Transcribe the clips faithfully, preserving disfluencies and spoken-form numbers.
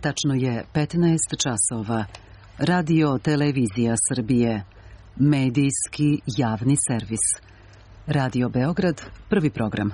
Tačno je petnaest časova. Radio Televizija Srbije. Medijski javni servis. Radio Beograd, prvi program.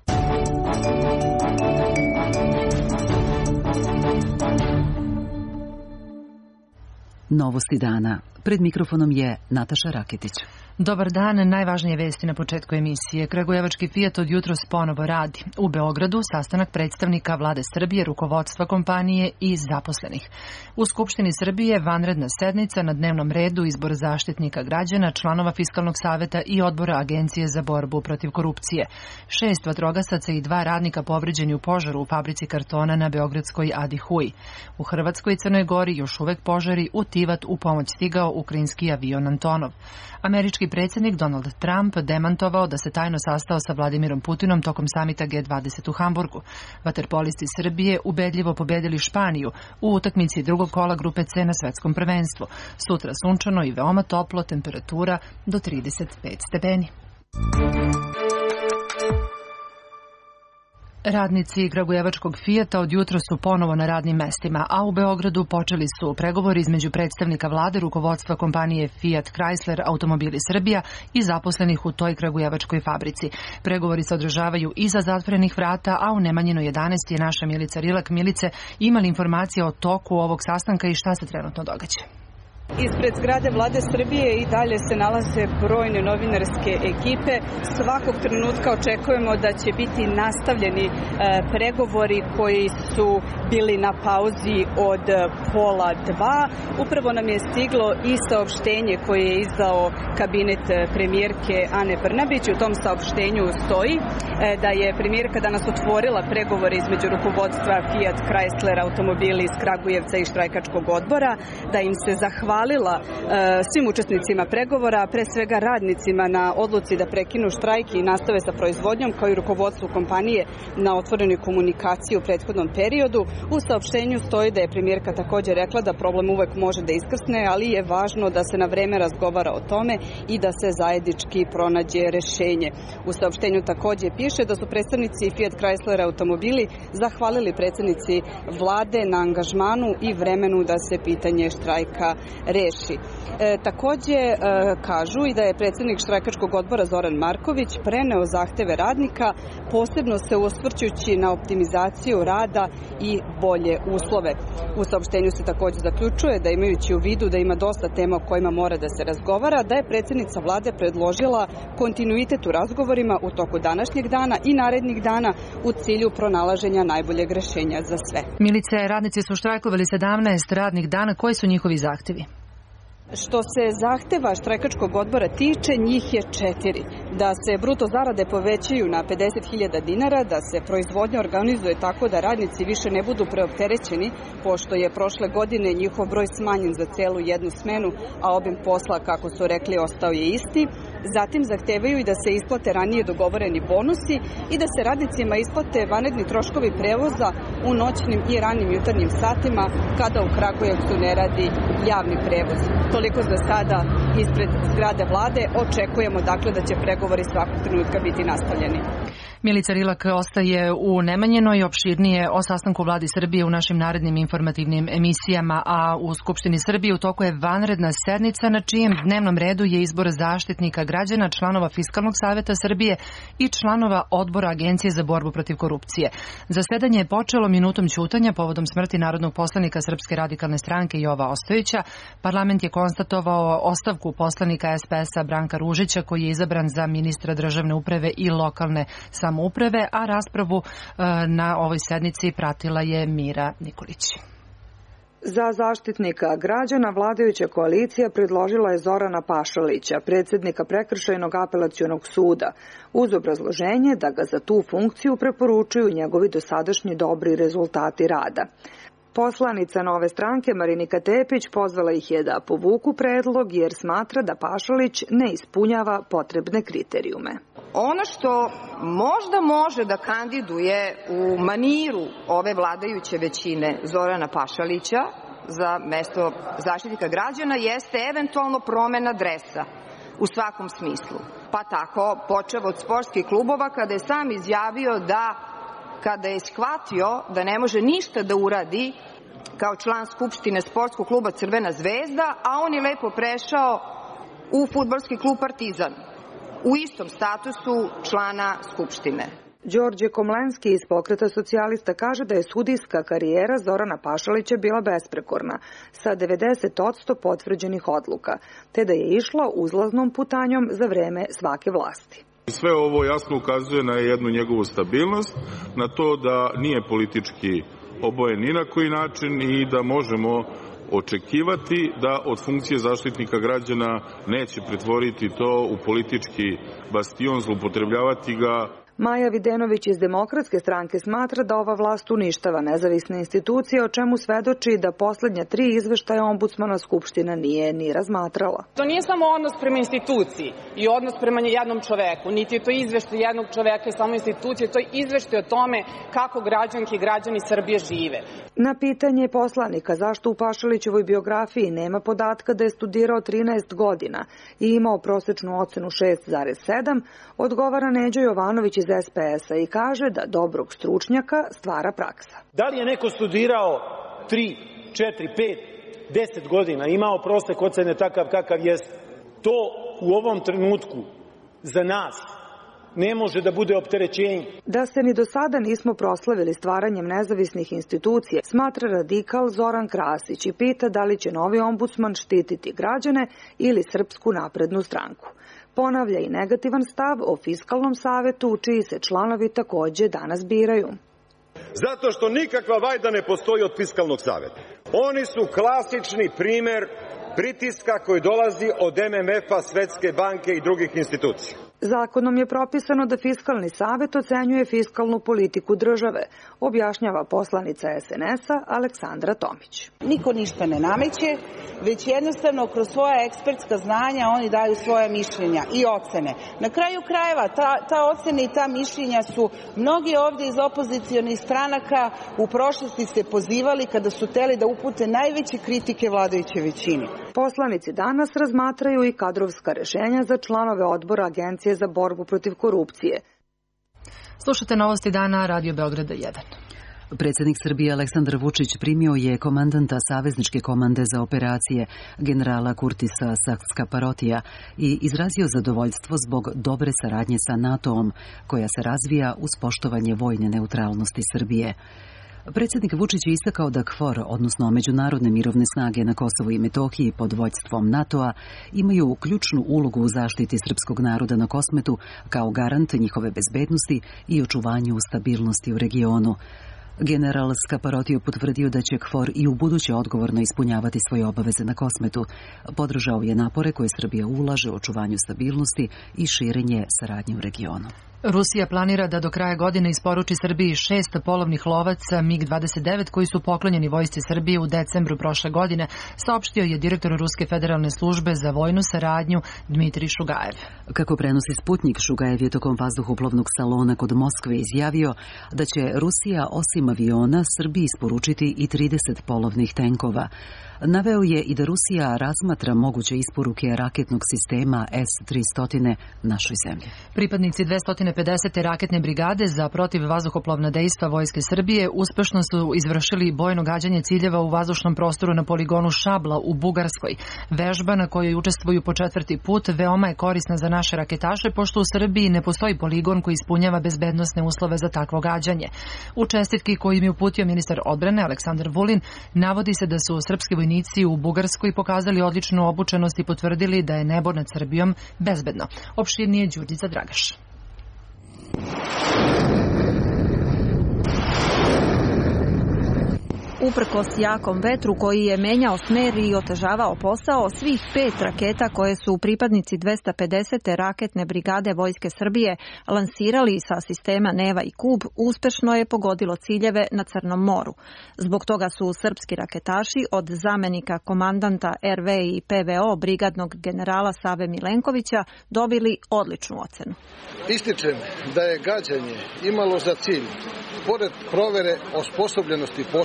Novosti dana. Pred mikrofonom je Nataša Raketić. Dobar dan, najvažnije vesti na početku emisije. Kragujevački Fiat od jutros ponovo radi. U Beogradu sastanak predstavnika Vlade Srbije, rukovodstva kompanije i zaposlenih. U Skupštini Srbije vanredna sednica, na dnevnom redu izbor zaštitnika građana, članova Fiskalnog saveta i odbora Agencije za borbu protiv korupcije. Šest vatrogasaca i dva radnika povređeni u požaru u fabrici kartona na beogradskoj Adi Huj. U Hrvatskoj i Crnoj Gori još uvek požari, u Tivat u pomoć stigao ukrajinski avion Antonov. Američki predsjednik Donald Trump demantovao da se tajno sastao sa Vladimirom Putinom tokom samita G dvadeset u Hamburgu. Vaterpolisti Srbije ubedljivo pobedili Španiju u utakmici drugog kola grupe C na svetskom prvenstvu. Sutra sunčano i veoma toplo, temperatura do trideset pet stepeni. Radnici kragujevačkog Fijata od jutra su ponovo na radnim mestima, a u Beogradu počeli su pregovori između predstavnika vlade, rukovodstva kompanije Fiat Chrysler Automobili Srbija i zaposlenih u toj kragujevačkoj fabrici. Pregovori se održavaju iza zatvorenih vrata, a u Nemanjino jedanaest je naša Milica Rilak. Milice, ima li informacija o toku ovog sastanka i šta se trenutno događa? Ispred zgrade Vlade Srbije i dalje se nalaze brojne novinarske ekipe. Svakog trenutka očekujemo da će biti nastavljeni e, pregovori koji su bili na pauzi od pola dva. Upravo nam je stiglo i saopštenje koje je izdao kabinet premijerke Ane Brnabić. U tom saopštenju stoji e, da je premijerka danas otvorila pregovore između rukovodstva Fiat Chrysler Automobili iz Kragujevca i štrajkačkog odbora, da im se zahvalila Hvalila e, svim učesnicima pregovora, pre svega radnicima na odluci da prekinu štrajk i nastave sa proizvodnjom, kao i rukovodstvu kompanije na otvorenoj komunikaciji u prethodnom periodu. U saopštenju stoji da je premijerka također rekla da problem uvek može da iskrsne, ali je važno da se na vreme razgovara o tome i da se zajednički pronađe rešenje. U saopštenju također piše da su predstavnici Fiat Chrysler Automobili zahvalili predsjednici vlade na angažmanu i vremenu da se pitanje štrajka reši. E, takođe e, kažu i da je predsjednik štrajkačkog odbora Zoran Marković preneo zahteve radnika, posebno se osvrćući na optimizaciju rada i bolje uslove. U saopštenju se također zaključuje da, imajući u vidu da ima dosta tema o kojima mora da se razgovara, da je predsjednica vlade predložila kontinuitet u razgovorima u toku današnjeg dana i narednih dana u cilju pronalaženja najboljeg rešenja za sve. Milice, radnici su štrajkovali sedamnaest radnih dana. Koji su njihovi zahtevi? Što se zahteva štrajkačkog odbora tiče, njih je četiri. Da se bruto zarade povećaju na pedeset hiljada dinara, da se proizvodnja organizuje tako da radnici više ne budu preopterećeni, pošto je prošle godine njihov broj smanjen za celu jednu smenu, a obim posla, kako su rekli, ostao je isti. Zatim zahtevaju i da se isplate ranije dogovoreni bonusi i da se radnicima isplate vanredni troškovi prevoza u noćnim i ranim jutarnjim satima, kada u Kragujevcu ne radi javni prevoz. Toliko za sada ispred zgrade vlade. Očekujemo dakle da će pregovori svakog trenutka biti nastavljeni. Milica Rilak ostaje u Nemanjinoj. Opširnije o sastanku vladi Srbije u našim narednim informativnim emisijama, a u Skupštini Srbije u toku je vanredna sednica na čijem dnevnom redu je izbor zaštitnika građana, članova Fiskalnog saveta Srbije i članova odbora Agencije za borbu protiv korupcije. Zasedanje je počelo minutom ćutanja povodom smrti narodnog poslanika Srpske radikalne stranke Jova Ostojića. Parlament je konstatovao ostavku poslanika S P S-a Branka Ružića, koji je izabran za ministra državne uprave i lokalne samouprave, a raspravu na ovoj sednici pratila je Mira Nikolić. Za zaštitnika građana vladajuća koalicija predložila je Zorana Pašalića, predsjednika Prekršajnog apelacionog suda, uz obrazloženje da ga za tu funkciju preporučuju njegovi dosadašnji dobri rezultati rada. Poslanica Nove stranke Marinika Tepić pozvala ih je da povuku predlog jer smatra da Pašalić ne ispunjava potrebne kriterijume. Ono što možda može da kandiduje u maniru ove vladajuće većine Zorana Pašalića za mesto zaštitnika građana jeste eventualno promena dresa u svakom smislu. Pa tako, počev od sportskih klubova, kada je sam izjavio da kada je shvatio da ne može ništa da uradi kao član Skupštine sportskog kluba Crvena zvezda, a on je lepo prešao u fudbalski klub Partizan, u istom statusu člana Skupštine. Đorđe Komlenski iz Pokreta socijalista kaže da je sudijska karijera Zorana Pašalića bila besprekorna, sa devedeset posto potvrđenih odluka, te da je išla uzlaznom putanjom za vreme svake vlasti. Sve ovo jasno ukazuje na jednu njegovu stabilnost, na to da nije politički obojen ni na koji način i da možemo očekivati da od funkcije zaštitnika građana neće pretvoriti to u politički bastion, zloupotrebljavati ga. Maja Videnović iz Demokratske stranke smatra da ova vlast uništava nezavisne institucije, o čemu svedoči da poslednja tri izveštaja ombudsmana Skupština nije ni razmatrala. To nije samo odnos prema instituciji i odnos prema jednom čoveku, niti je to izveštaj jednog čoveka i samo institucije, to je izveštaj o tome kako građanke i građani Srbije žive. Na pitanje poslanika zašto u Pašalićevoj biografiji nema podatka da je studirao trinaest godina i imao prosečnu ocenu šest zarez sedam, odgovara Neđo Jovanović iz S P S-a i kaže da dobrog stručnjaka stvara praksa. Da li je neko studirao tri, četiri, pet, deset godina, imao prosek ocene takav kakav jest, to u ovom trenutku za nas ne može da bude opterećenje. Da se ni do sada nismo proslavili stvaranjem nezavisnih institucija, smatra radikal Zoran Krasić i pita da li će novi ombudsman štititi građane ili Srpsku naprednu stranku. Ponavlja i negativan stav o Fiskalnom savetu, čiji se članovi takođe danas biraju. Zato što nikakva vajda ne postoji od Fiskalnog saveta. Oni su klasični primer pritiska koji dolazi od M M F-a, Svetske banke i drugih institucija. Zakonom je propisano da Fiskalni savet ocenjuje fiskalnu politiku države, objašnjava poslanica S N S-a Aleksandra Tomić. Niko ništa ne nameće, već jednostavno kroz svoja ekspertska znanja oni daju svoja mišljenja i ocene. Na kraju krajeva ta, ta ocene i ta mišljenja su mnogi ovdje iz opozicionih stranaka u prošlosti se pozivali kada su hteli da upute najveće kritike vladajuće većine. Poslanici danas razmatraju i kadrovska rešenja za članove odbora Agencije za borbu protiv korupcije. Slušate novosti dana Radio Beograda jedan. Predsjednik Srbije Aleksandar Vučić primio je komandanta Savezničke komande za operacije generala Kurtisa Sakscaparotija i izrazio zadovoljstvo zbog dobre saradnje sa NATO-om, koja se razvija uz poštovanje vojne neutralnosti Srbije. Predsjednik Vučić je istakao da KFOR, odnosno Međunarodne mirovne snage na Kosovu i Metohiji pod vođstvom NATO-a, imaju ključnu ulogu u zaštiti srpskog naroda na Kosmetu kao garant njihove bezbednosti i očuvanju stabilnosti u regionu. General Skaparotio potvrdio da će KFOR i u buduće odgovorno ispunjavati svoje obaveze na Kosmetu. Podržao je napore koje Srbija ulaže u očuvanju stabilnosti i širenje saradnje u regionu. Rusija planira da do kraja godine isporuči Srbiji šest polovnih lovaca MiG dvadeset devet koji su poklonjeni vojsci Srbije u decembru prošle godine, saopštio je direktor Ruske federalne službe za vojnu saradnju Dmitrij Šugajev. Kako prenosi Sputnik, Šugajev je tokom vazduhoplovnog salona kod Moskve izjavio da će Rusija osim aviona Srbiji isporučiti i trideset polovnih tenkova. Naveo je i da Rusija razmatra moguće isporuke raketnog sistema S tristo našoj zemlji. Pripadnici dvesta pedesete raketne brigade za protivvazduhoplovna dejstva Vojske Srbije uspešno su izvršili bojno gađanje ciljeva u vazdušnom prostoru na poligonu Šabla u Bugarskoj. Vežba na kojoj učestvuju po četvrti put veoma je korisna za naše raketaše, pošto u Srbiji ne postoji poligon koji ispunjava bezbednosne uslove za takvo gađanje. U čestitki koju im je uputio ministar odbrane Aleksandar Vulin navodi se da su srpski vojnici u Bugarskoj pokazali odličnu obučenost i potvrdili da je nebo nad Srbijom bezbedno. Opširnije Đurđica Dragaš. Uprkos jakom vetru koji je menjao smer i otežavao posao, svih pet raketa koje su pripadnici dvesta pedesete raketne brigade Vojske Srbije lansirali sa sistema Neva i Kub uspešno je pogodilo ciljeve na Crnom moru. Zbog toga su srpski raketaši od zamenika komandanta R V i P V O brigadnog generala Save Milenkovića dobili odličnu ocenu. Ističem da je gađanje imalo za cilj, pored provere osposobljenosti posluga,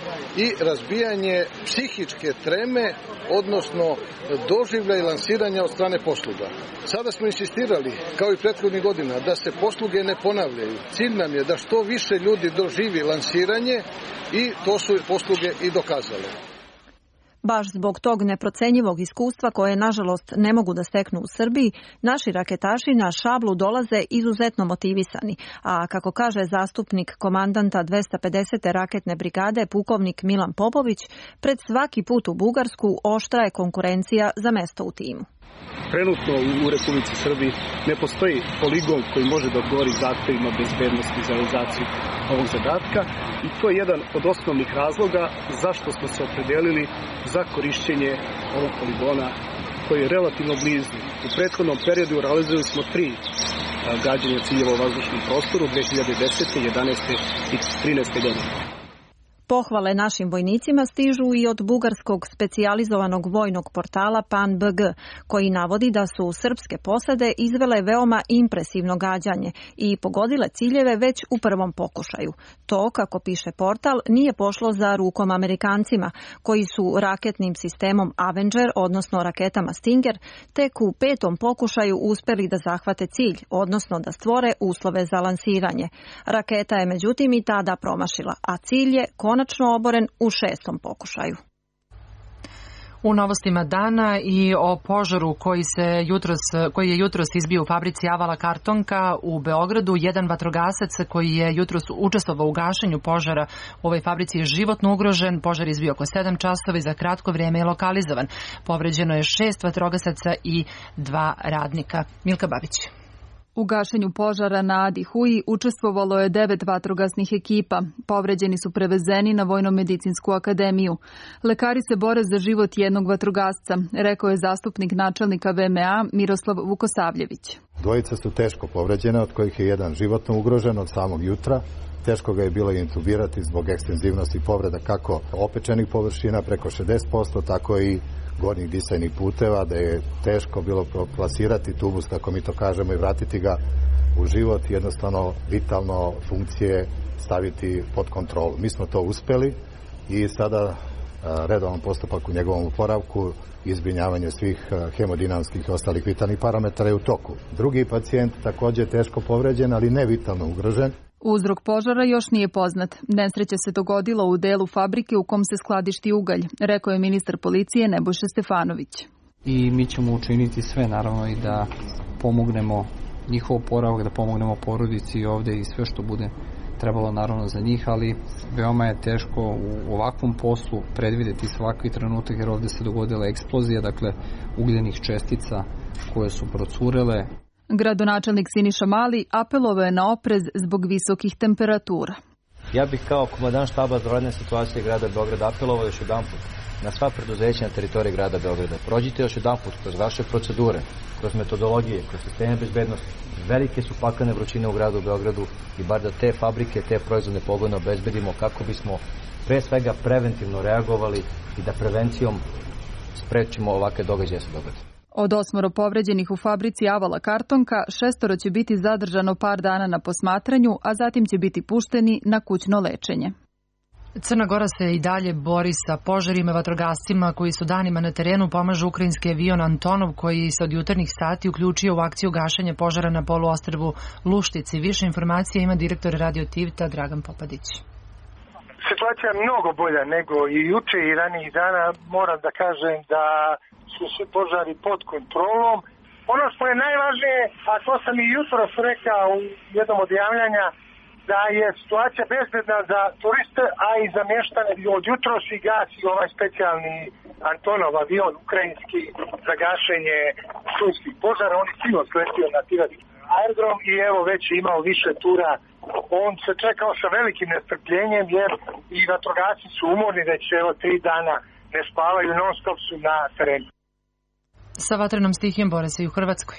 i razbijanje psihičke treme, odnosno doživlja i lansiranja od strane posluga. Sada smo insistirali, kao i prethodnih godina, da se posluge ne ponavljaju. Cilj nam je da što više ljudi doživi lansiranje i to su posluge i dokazale. Baš zbog tog neprocenjivog iskustva koje, nažalost, ne mogu da steknu u Srbiji, naši raketaši na šablu dolaze izuzetno motivisani, a kako kaže zastupnik komandanta dvesta pedesete raketne brigade pukovnik Milan Popović, pred svaki put u Bugarsku oštra je konkurencija za mesto u timu. Trenutno u Republici Srbiji ne postoji poligon koji može da odgovori zahtevima bezbednosti za realizaciju ovog zadatka i to je jedan od osnovnih razloga zašto smo se opredelili za korišćenje ovog poligona koji je relativno blizu. U prethodnom periodu realizovali smo tri gađanja ciljeva u vazdušnom prostoru dve hiljade desete, jedanaeste i trinaeste godine. Pohvale našim vojnicima stižu i od bugarskog specijalizovanog vojnog portala Pan B G, koji navodi da su srpske posade izvele veoma impresivno gađanje i pogodile ciljeve već u prvom pokušaju. To, kako piše portal, nije pošlo za rukom Amerikancima, koji su raketnim sistemom Avenger, odnosno raketama Stinger, tek u petom pokušaju uspeli da zahvate cilj, odnosno da stvore uslove za lansiranje. Raketa je međutim i tada promašila, a cilj je konačno oboren u šestom pokušaju. U novostima dana i o požaru koji, se jutros, koji je jutros izbio u fabrici Avala Kartonka u Beogradu. Jedan vatrogasac koji je jutros učestvovao u gašenju požara u ovoj fabrici je životno ugrožen. Požar izbio oko sedam časova i za kratko vrijeme je lokalizovan. Povređeno je šest vatrogasaca i dva radnika. Milka Babić. U gašenju požara na Adi Huji učestvovalo je devet vatrogasnih ekipa. Povređeni su prevezeni na Vojno-medicinsku akademiju. Lekari se bore za život jednog vatrogasca, rekao je zastupnik načelnika V M A Miroslav Vukosavljević. Dvojica su teško povređene, od kojih je jedan životno ugrožen od samog jutra. Teško ga je bilo intubirati zbog ekstenzivnosti povreda kako opečenih površina preko šezdeset posto, tako i gornjih disajnih puteva, da je teško bilo plasirati tubus, kako mi to kažemo, i vratiti ga u život, jednostavno vitalno funkcije staviti pod kontrolu. Mi smo to uspeli i sada redovan postupak u njegovom oporavku, izbrinjavanje svih hemodinamskih i ostalih vitalnih parametara je u toku. Drugi pacijent također teško povređen, ali ne vitalno ugrožen. Uzrok požara još nije poznat. Nesreća se dogodila u delu fabrike u kom se skladišti ugalj, rekao je ministar policije Nebojša Stefanović. I mi ćemo učiniti sve, naravno, i da pomognemo njihov oporavak, da pomognemo porodici ovde i sve što bude trebalo, naravno, za njih, ali veoma je teško u ovakvom poslu predvideti svaki trenutak, jer ovde se dogodila eksplozija, dakle, ugljenih čestica koje su procurele. Gradonačelnik Siniša Mali apelovao je na oprez zbog visokih temperatura. Ja bih kao komandant štaba za vanredne situacije grada Beograda apelovao još jedanput na sva preduzeća na teritoriji grada Beograda. Prođite još jedanput kroz vaše procedure, kroz metodologije, kroz sisteme bezbednosti. Velike su paklene vrućine u gradu Beogradu i bar da te fabrike, te proizvodne pogone obezbedimo kako bismo pre svega preventivno reagovali i da prevencijom sprečimo ovakve događaje se događaju. Od osmoro povređenih u fabrici Avala Kartonka, šestoro će biti zadržano par dana na posmatranju, a zatim će biti pušteni na kućno lečenje. Crna Gora se i dalje bori sa požarima. Vatrogascima koji su danima na terenu pomažu ukrajinski avion Antonov koji se od jutarnjih sati uključio u akciju gašenja požara na poluostrvu Luštici. Više informacija ima direktor Radio Tivta Dragan Popadić. Situacija je mnogo bolja nego i juče i ranijih dana. Moram da kažem da su svi požari pod kontrolom. Ono što je najvažnije, a to sam i jutros rekao u jednom od javljanja, da je situacija bezbedna za turiste, a i za mještane. Od jutros i gasi ovaj specijalni Antonov avion ukrajinski za gašenje šumskih požara. On je sino sletio na Tivatski aerodrom i evo već je imao više tura. On se čekao sa velikim nestrpljenjem jer i vatrogasci su umorni, već evo tri dana ne spavaju, non stop su na terenu. Sa vatrenom stihijom bore se i u Hrvatskoj.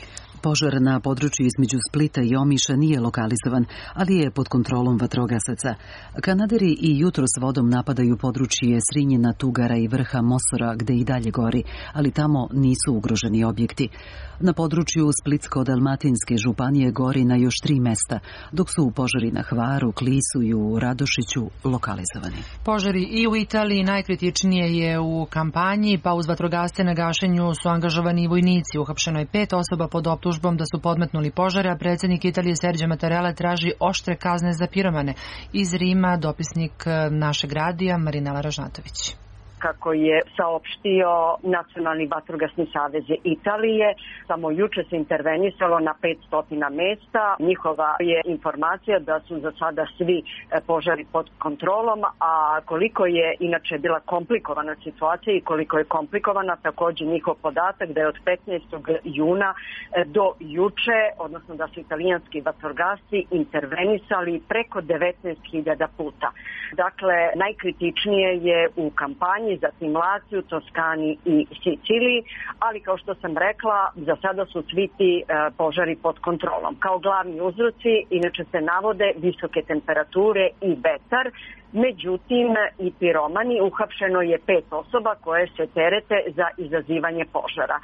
Požar na području između Splita i Omiša nije lokalizovan, ali je pod kontrolom vatrogasaca. Kanaderi i jutro s vodom napadaju područje Srinjena, Tugara i vrha Mosora, gde i dalje gori, ali tamo nisu ugroženi objekti. Na području Splitsko-Dalmatinske županije gori na još tri mesta, dok su požari na Hvaru, Klisu i u Radošiću lokalizovani. Požari i u Italiji najkritičnije je u kampanji, pa uz vatrogasce na gašenju su angažovani i vojnici. Uhapšeno je pet osoba pod optužbom da su podmetnuli požare, a predsjednik Italije Sergio Mattarella traži oštre kazne za piromane. Iz Rima dopisnik našeg radija Marinela Ražnatović. Kako je saopštio Nacionalni vatrogasni savez Italije, samo juče se intervenisalo na petsto mesta. Njihova je informacija da su za sada svi požari pod kontrolom, a koliko je inače bila komplikovana situacija i koliko je komplikovana također njihov podatak da je od petnaestog juna do juče, odnosno da su italijanski vatrogasci intervenisali preko devetnaest hiljada puta. Dakle, najkritičnije je u kampanji, zatim Laciju, Toskani i Siciliji, ali kao što sam rekla, za sada su svi ti e, požari pod kontrolom. Kao glavni uzroci inače se navode visoke temperature i vetar, međutim i piromani. Uhapšeno je pet osoba koje se terete za izazivanje požara.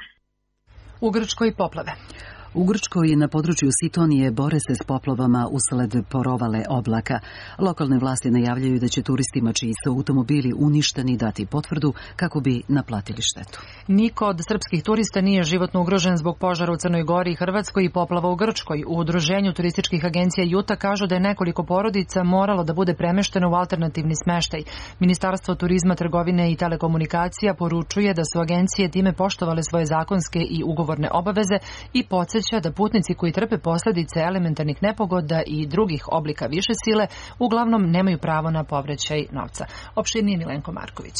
U Grčkoj poplave. U Grčkoj na području Sitonije bore se s poplavama usled porovale oblaka. Lokalne vlasti najavljaju da će turistima čiji su automobili uništeni dati potvrdu kako bi naplatili štetu. Niko od srpskih turista nije životno ugrožen zbog požara u Crnoj Gori i Hrvatskoj i poplava u Grčkoj. U udruženju turističkih agencija Juta kažu da je nekoliko porodica moralo da bude premešteno u alternativni smeštaj. Ministarstvo turizma, trgovine i telekomunikacija poručuje da su agencije time poštovale svoje zakonske i ugovorne obaveze i podsjeća da putnici koji trpe posljedice elementarnih nepogoda i drugih oblika više sile uglavnom nemaju pravo na povraćaj novca. Opširnije Milenko Marković.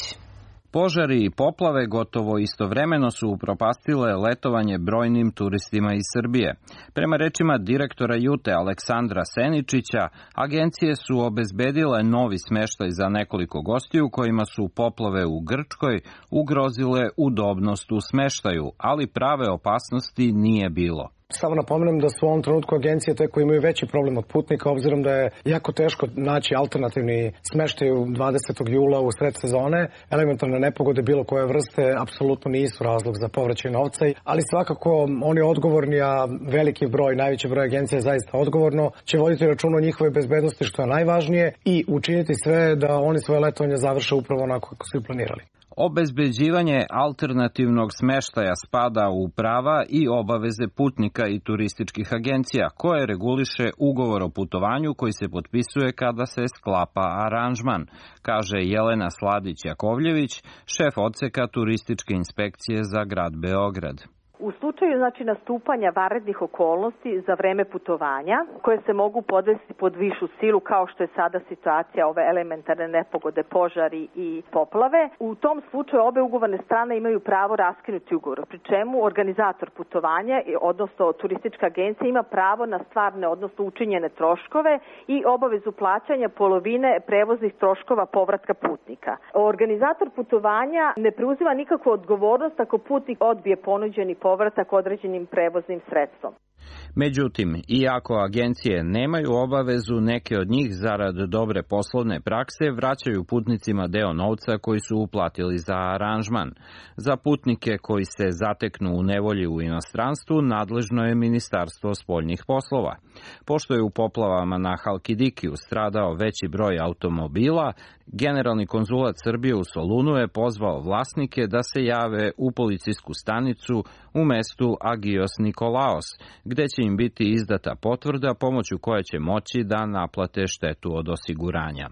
Požari i poplave gotovo istovremeno su upropastile letovanje brojnim turistima iz Srbije. Prema rečima direktora Jute Aleksandra Seničića, agencije su obezbedile novi smeštaj za nekoliko gostiju kojima su poplave u Grčkoj ugrozile udobnost u smeštaju, ali prave opasnosti nije bilo. Samo napomenem da su u ovom trenutku agencije te koje imaju veći problem od putnika, obzirom da je jako teško naći alternativni smeštaj u dvadesetog jula u sred sezone. Elementarne nepogode bilo koje vrste apsolutno nisu razlog za povraćaj novca, ali svakako oni odgovorni, a veliki broj, najveći broj agencija je zaista odgovorno, će voditi račun o njihove bezbednosti, što je najvažnije, i učiniti sve da oni svoje letovanje završe upravo onako kako su i planirali. Obezbeđivanje alternativnog smeštaja spada u prava i obaveze putnika i turističkih agencija, koje reguliše ugovor o putovanju koji se potpisuje kada se sklapa aranžman, kaže Jelena Sladić-Jakovljević, šef odseka turističke inspekcije za grad Beograd. U slučaju znači nastupanja vanrednih okolnosti za vreme putovanja koje se mogu podvesti pod višu silu kao što je sada situacija ove elementarne nepogode, požari i poplave, u tom slučaju obe ugovorne strane imaju pravo raskinuti ugovor, pri čemu organizator putovanja, odnosno turistička agencija, ima pravo na stvarne, odnosno učinjene troškove i obavezu plaćanja polovine prevoznih troškova povratka putnika. Organizator putovanja ne preuzima nikakvu odgovornost ako putnik odbije ponuđeni povratak određenim prevoznim sredstvom. Međutim, iako agencije nemaju obavezu, neke od njih zarad dobre poslovne prakse vraćaju putnicima deo novca koji su uplatili za aranžman. Za putnike koji se zateknu u nevolji u inostranstvu nadležno je Ministarstvo spoljnih poslova. Pošto je u poplavama na Halkidikiju stradao veći broj automobila, Generalni konzulat Srbije u Solunu je pozvao vlasnike da se jave u policijsku stanicu u mestu Agios Nikolaos, gde će im biti izdata potvrda pomoću koje će moći da naplate štetu od osiguranja.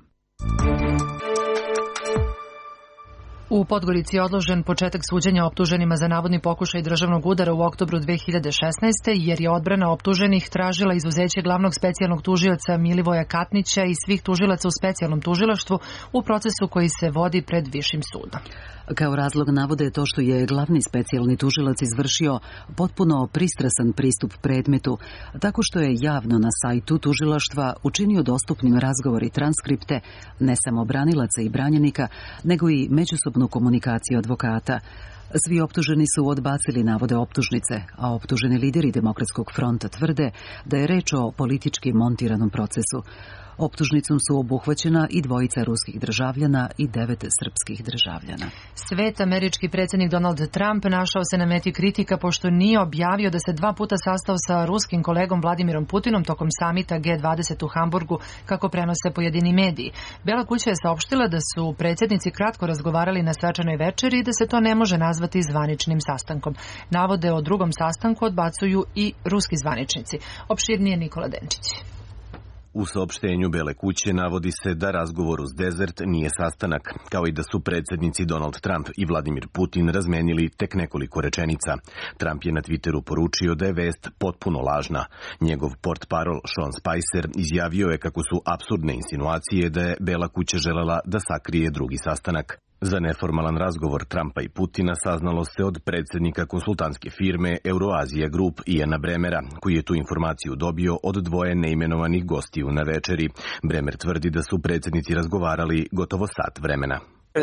U Podgorici je odložen početak suđenja optuženima za navodni pokušaj državnog udara u oktobru dve hiljade šesnaeste. jer je odbrana optuženih tražila izuzeće glavnog specijalnog tužioca Milivoja Katnića i svih tužilaca u specijalnom tužilaštvu u procesu koji se vodi pred višim sudom. Kao razlog navode to što je glavni specijalni tužilac izvršio potpuno pristrasan pristup predmetu, tako što je javno na sajtu tužilaštva učinio dostupnim razgovor i transkripte ne samo branilaca i branjenika, nego i međusobnu komunikaciju advokata. Svi optuženi su odbacili navode optužnice, a optuženi lideri Demokratskog fronta tvrde da je reč o politički montiranom procesu. Optužnicom su obuhvaćena i dvojica ruskih državljana i devet srpskih državljana. Svet američki predsjednik Donald Trump našao se na meti kritika pošto nije objavio da se dva puta sastao sa ruskim kolegom Vladimirom Putinom tokom samita G dvadeset u Hamburgu, kako prenose pojedini mediji. Bela kuća je saopštila da su predsjednici kratko razgovarali na svečanoj večeri i da se to ne može nazvati zvaničnim sastankom. Navode o drugom sastanku odbacuju i ruski zvaničnici. Opširnije Nikola Denčić. U saopštenju Bele kuće navodi se da razgovor uz Desert nije sastanak, kao i da su predsjednici Donald Trump i Vladimir Putin razmenili tek nekoliko rečenica. Trump je na Twitteru poručio da je vest potpuno lažna. Njegov portparol Sean Spicer izjavio je kako su apsurdne insinuacije da je Bela kuća želela da sakrije drugi sastanak. Za neformalan razgovor Trumpa i Putina saznalo se od predsjednika konsultantske firme Euroazija Group Iana Bremera, koji je tu informaciju dobio od dvoje neimenovanih gostiju na večeri. Bremer tvrdi da su predsjednici razgovarali gotovo sat vremena.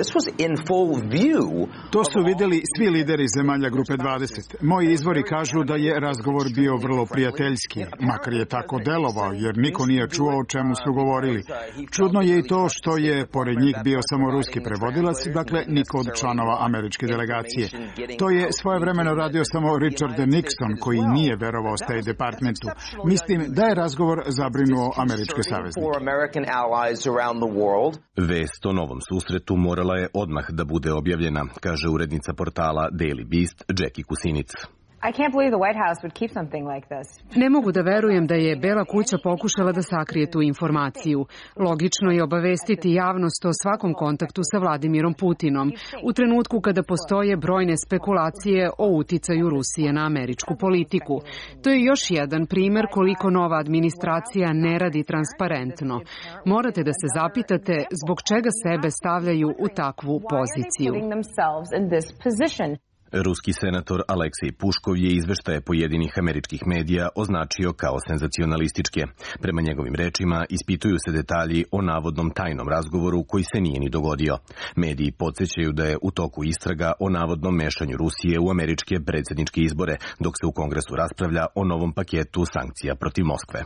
To su vidjeli svi lideri zemalja Grupe dvadeset. Moji izvori kažu da je razgovor bio vrlo prijateljski, makar je tako delovao, jer niko nije čuo o čemu su govorili. Čudno je i to što je pored njih bio samo ruski prevodilac, dakle niko od članova američke delegacije. To je svojevremeno radio samo Richard Nixon, koji nije verovao State Departmentu. Mislim da je razgovor zabrinuo američke saveznike. Vest o novom susretu mora je odmah da bude objavljena, kaže urednica portala Daily Beast Jackie Kusinic. Ne mogu da verujem da je Bela kuća pokušala da sakrije tu informaciju. Logično je obavestiti javnost o svakom kontaktu sa Vladimirom Putinom u trenutku kada postoje brojne spekulacije o uticaju Rusije na američku politiku. To je još jedan primer koliko nova administracija ne radi transparentno. Morate da se zapitate zbog čega sebe stavljaju u takvu poziciju. Ruski senator Aleksej Puškov je izveštaje pojedinih američkih medija označio kao senzacionalističke. Prema njegovim rečima ispituju se detalji o navodnom tajnom razgovoru koji se nije ni dogodio. Mediji podsjećaju da je u toku istraga o navodnom mešanju Rusije u američke predsjedničke izbore, dok se u Kongresu raspravlja o novom paketu sankcija protiv Moskve.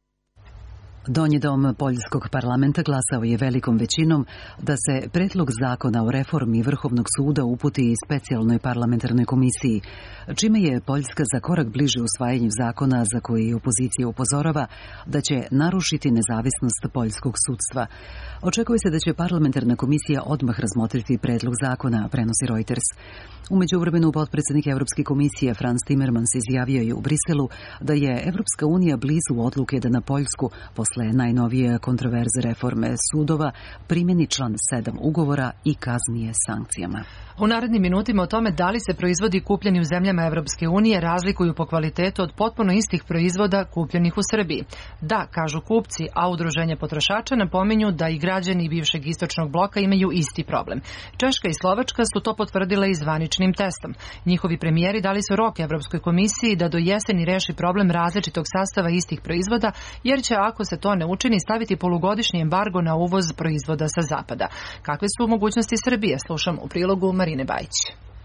Donji dom Poljskog parlamenta glasao je velikom većinom da se predlog zakona o reformi Vrhovnog suda uputi specijalnoj parlamentarnoj komisiji, čime je Poljska za korak bliže usvajanju zakona za koji opozicija upozorava da će narušiti nezavisnost poljskog sudstva. Očekuje se da će parlamentarna komisija odmah razmotriti predlog zakona, prenosi Reuters. U međuvremenu potpredsjednik Evropske komisije Frans Timmermans izjavio je u Briselu da je Evropska unija blizu odluke da na Poljsku posle najnovije kontroverze reforme sudova primjeni član sedam ugovora i kazni je sankcijama. U narednim minutima o tome da li se proizvodi kupljeni u zemljama Evropske unije razlikuju po kvalitetu od potpuno istih proizvoda kupljenih u Srbiji. Da, kažu kupci, a udruženje potrošača napominju da i građani bivšeg istočnog bloka imaju isti problem. Češka i Slovačka su to potvrdile i zvaničnim testom. Njihovi premijeri dali su rok Evropskoj komisiji da do jeseni reši problem različitog sastava istih proizvoda, jer će, ako se to ne učini, staviti polugodišnji embargo na uvoz proizvoda sa zapada. Kakve su mogućnosti Srbije? Slušam u prilogu Marine Bajić.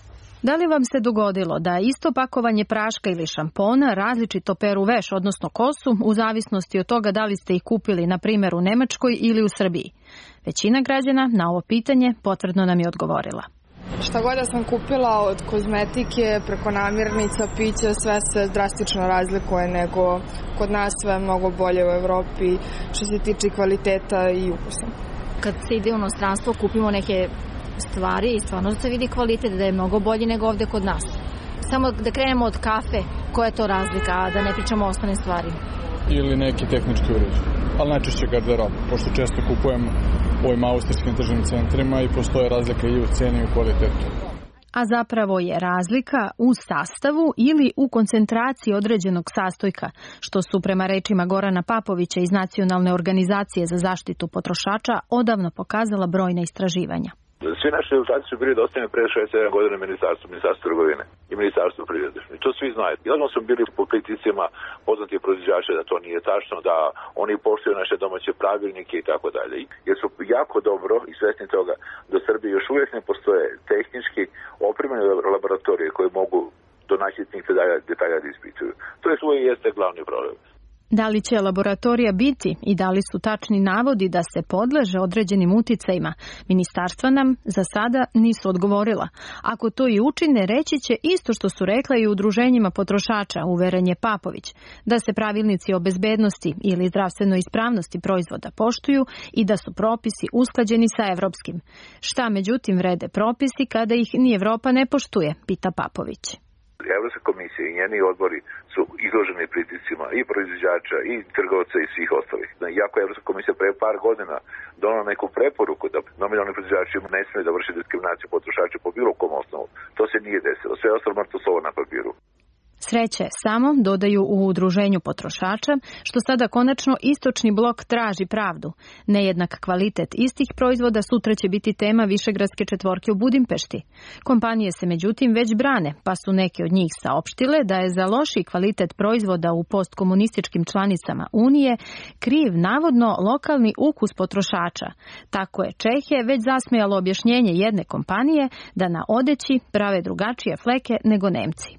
Da li vam se dogodilo da isto pakovanje praška ili šampona različito peru veš, odnosno kosu, u zavisnosti od toga da li ste ih kupili, na primjer, u Nemačkoj ili u Srbiji? Većina građana na ovo pitanje potvrdno nam je odgovorila. Šta god da sam kupila, od kozmetike, preko namirnica, pića, sve se drastično razlikuje nego kod nas, sve mnogo bolje u Evropi što se tiče kvaliteta i ukusa. Kad se ide u inostranstvo, kupimo neke stvari i stvarno se vidi kvalitet da je mnogo bolji nego ovde kod nas. Samo da krenemo od kafe, koja je to razlika, a da ne pričamo o ostalim stvarima. Ili neki tehnički uređaj, ali najčešće garderoba, pošto često kupujem u ovim austrijskim tržnim centrima i postoje razlika i u ceni i u kvalitetu. A zapravo je razlika u sastavu ili u koncentraciji određenog sastojka, što su prema rečima Gorana Papovića iz Nacionalne organizacije za zaštitu potrošača odavno pokazala brojna istraživanja. svi naši rezultati su bili dostavljeni pre šest sedam godina ministarstvu, ministarstvu trgovine i ministarstvu privrede. I to svi znaju. I odmah smo bili po pritiscima poznatih proizvođača da to nije tačno, da oni poštuju naše domaće pravilnike i tako dalje. Jer su jako dobro i svesni toga da u Srbiji još uvijek ne postoje tehnički opremljene laboratorije koje mogu do najsitnijih detalja da ispituju. To je svoj jeste glavni problem. Da li će laboratorija biti i da li su tačni navodi da se podleže određenim uticajima? Ministarstva nam za sada nisu odgovorila. Ako to i učine, reći će isto što su rekla i udruženjima potrošača, uveren je Papović, da se pravilnici o bezbednosti ili zdravstvenoj ispravnosti proizvoda poštuju i da su propisi usklađeni sa evropskim. Šta međutim vrede propisi kada ih ni Evropa ne poštuje, pita Papović. Evropska komisija i njeni odbori su izloženi pritiscima i proizvođača i trgovca i svih ostalih. Iako je Evropska komisija pre par godina donala neku preporuku da nominalni proizvođači ne smiju da vrši diskriminaciju potrošača po bilo kom osnovu, to se nije desilo. Sve ostalo mrtvo slovo na papiru. Sreće samo, dodaju u udruženju potrošača, što sada konačno istočni blok traži pravdu. Nejednak kvalitet istih proizvoda sutra će biti tema Višegradske četvorke u Budimpešti. Kompanije se međutim već brane, pa su neke od njih saopštile da je za loši kvalitet proizvoda u postkomunističkim članicama Unije kriv navodno lokalni ukus potrošača. Tako je Čehije već zasmejalo objašnjenje jedne kompanije da na odeći prave drugačije fleke nego Nemci.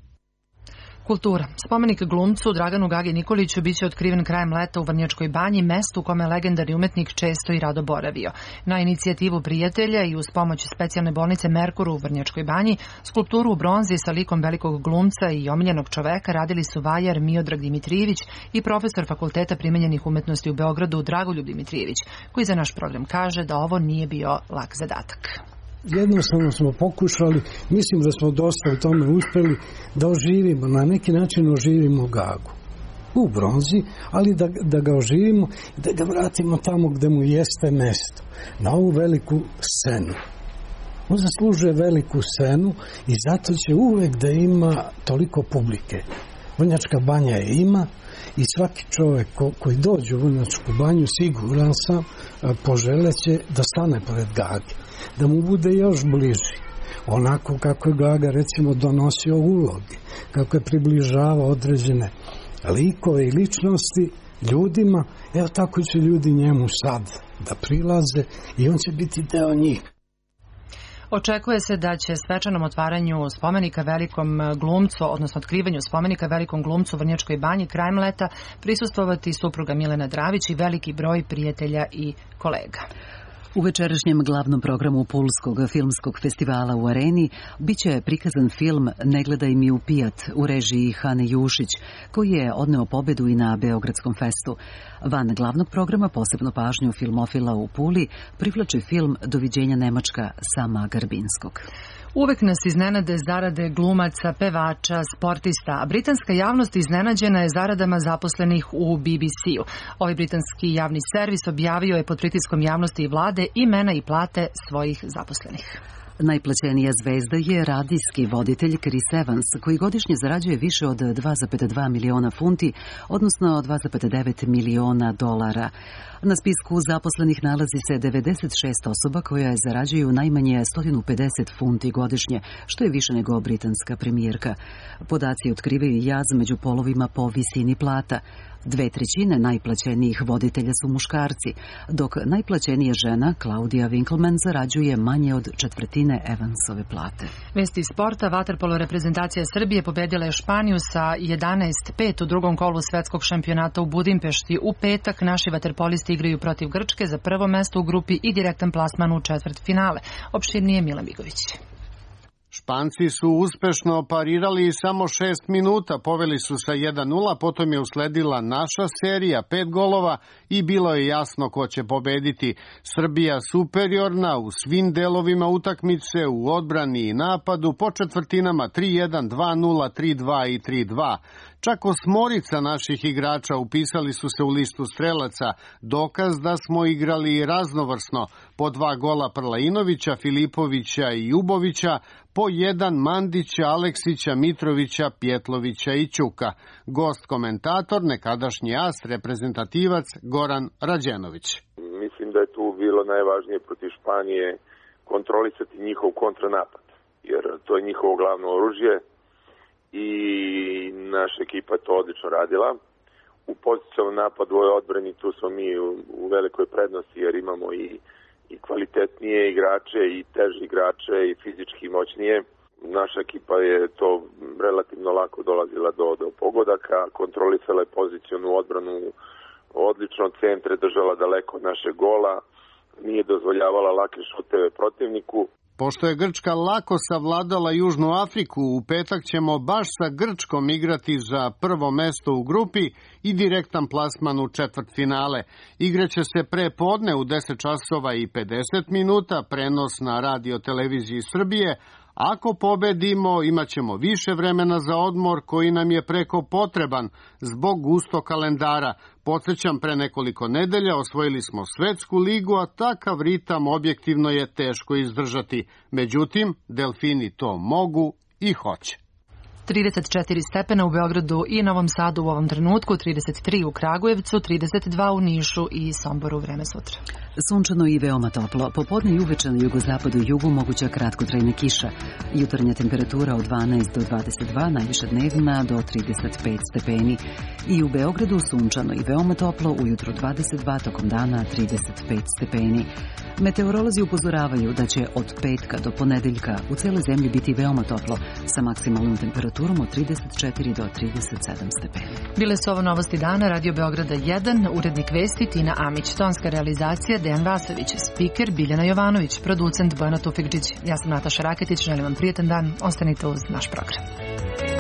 Kultura. Spomenik glumcu Draganu Gagi Nikoliću biće otkriven krajem leta u Vrnjačkoj banji, mestu u kome legendarni umetnik često i rado boravio. Na inicijativu prijatelja i uz pomoć specijalne bolnice Merkur u Vrnjačkoj banji, skulpturu u bronzi sa likom velikog glumca i omiljenog čoveka radili su vajar Miodrag Dimitrijević i profesor Fakulteta primenjenih umetnosti u Beogradu Dragoljub Dimitrijević, koji za naš program kaže da ovo nije bio lak zadatak. Jednostavno smo pokušali, mislim da smo dosta u tome uspeli, da oživimo, na neki način oživimo Gagu u bronzi, ali da, da ga oživimo i da ga vratimo tamo gde mu jeste mesto, na ovu veliku scenu. On zaslužuje veliku scenu i zato će uvek da ima toliko publike. Vrnjačka banja je ima i svaki čovjek ko, koji dođe u Vrnjačku banju, siguran sam, poželeće da stane pored Gage, da mu bude još bliži. Onako kako je Gaga recimo donosio uloge, kako je približavao određene likove i ličnosti ljudima, evo tako će ljudi njemu sad da prilaze i on će biti deo njih. Očekuje se da će svečanom otvaranju spomenika velikom glumcu, odnosno otkrivanju spomenika velikom glumcu u Vrnjačkoj banji krajem leta prisustvovati supruga Milena Dravić i veliki broj prijatelja i kolega. U večerašnjem glavnom programu Pulskog filmskog festivala u Areni biće prikazan film Ne gledaj mi u pijat u režiji Hane Jušić, koji je odneo pobedu i na Beogradskom festu. Van glavnog programa posebno pažnju filmofila u Puli privlači film Doviđenja Nemačka Sama Garbinskog. Uvek nas iznenade zarade glumaca, pevača, sportista, a britanska javnost iznenađena je zaradama zaposlenih u B B C-u. Ovaj britanski javni servis objavio je pod pritiskom javnosti i vlade imena i plate svojih zaposlenih. Najplaćenija zvezda je radijski voditelj Chris Evans, koji godišnje zarađuje više od dva zarez dva miliona funti, odnosno dva zarez devet miliona dolara. Na spisku zaposlenih nalazi se devedeset šest osoba koje zarađuju najmanje sto pedeset funti godišnje, što je više nego britanska premijerka. Podaci otkrivaju jaz među polovima po visini plata. Dve trećine najplaćenijih voditelja su muškarci, dok najplaćenija žena, Claudia Winkleman, zarađuje manje od četvrtine Evansove plate. Vesti iz sporta. Vaterpolo reprezentacija Srbije pobedila je Španiju sa jedanaest pet u drugom kolu svetskog šampionata u Budimpešti. U petak naši vaterpolisti igraju protiv Grčke za prvo mesto u grupi i direktan plasman u četvrtfinale. Opširnije Milan Bigović. Španci su uspešno parirali i samo šest minuta, poveli su sa jedan nula, potom je usledila naša serija, pet golova i bilo je jasno ko će pobediti. Srbija superiorna u svim delovima utakmice, u odbrani i napadu, po četvrtinama tri jedan, dva nula, tri dva i tri dva. Čak osmorica naših igrača upisali su se u listu strelaca, dokaz da smo igrali raznovrsno, po dva gola Prlainovića, Filipovića i Jubovića, po jedan Mandića, Aleksića, Mitrovića, Pjetlovića i Ćuka. Gost komentator, nekadašnji as, reprezentativac Goran Rađenović. Mislim da je tu bilo najvažnije protiv Španije kontrolisati njihov kontranapad, jer to je njihovo glavno oružje i naša ekipa to odlično radila. U pozicionalnom napadu u odbrani tu smo mi u, u velikoj prednosti jer imamo i, i kvalitetnije igrače i teže igrače i fizički moćnije. Naša ekipa je to relativno lako dolazila do, do pogodaka, kontrolisala je pozicijonu odbranu odlično, centre držala daleko od našeg gola, nije dozvoljavala lake šuteve protivniku. Pošto je Grčka lako savladala Južnu Afriku, u petak ćemo baš sa Grčkom igrati za prvo mesto u grupi i direktan plasman u četvrtfinale. Igraće se pre podne u deset časova i pedeset minuta, prenos na Radio televiziji Srbije. Ako pobedimo, imat ćemo više vremena za odmor koji nam je preko potreban zbog gustog kalendara. Podsjećam, pre nekoliko nedelja osvojili smo svetsku ligu, a takav ritam objektivno je teško izdržati. Međutim, delfini to mogu i hoće. trideset četiri stepena u Beogradu i Novom Sadu u ovom trenutku, trideset tri u Kragujevcu, trideset dva u Nišu i Somboru. Vreme sutra. Sunčano i veoma toplo. Popodne i uveče na jugozapadu i jugu moguća kratkotrajna kiša. Jutarnja temperatura od dvanaest do dvadeset dva, najviša dnevna do trideset pet stepeni. I u Beogradu sunčano i veoma toplo, ujutro dvadeset dva, tokom dana trideset pet stepeni. Meteorolozi upozoravaju da će od petka do ponedeljka u cijeloj zemlji biti veoma toplo, sa maksimalnom temperaturom od trideset četiri do trideset sedam stepeni. Bile su ovo novosti dana, Radio Beograda jedan, urednik vesti Tina Amić, tonska realizacija Dejan Vasović, spiker Biljana Jovanović, producent Bojana Tufekđić. Ja sam Nataša Raketić, želim vam prijetan dan, ostanite uz naš program.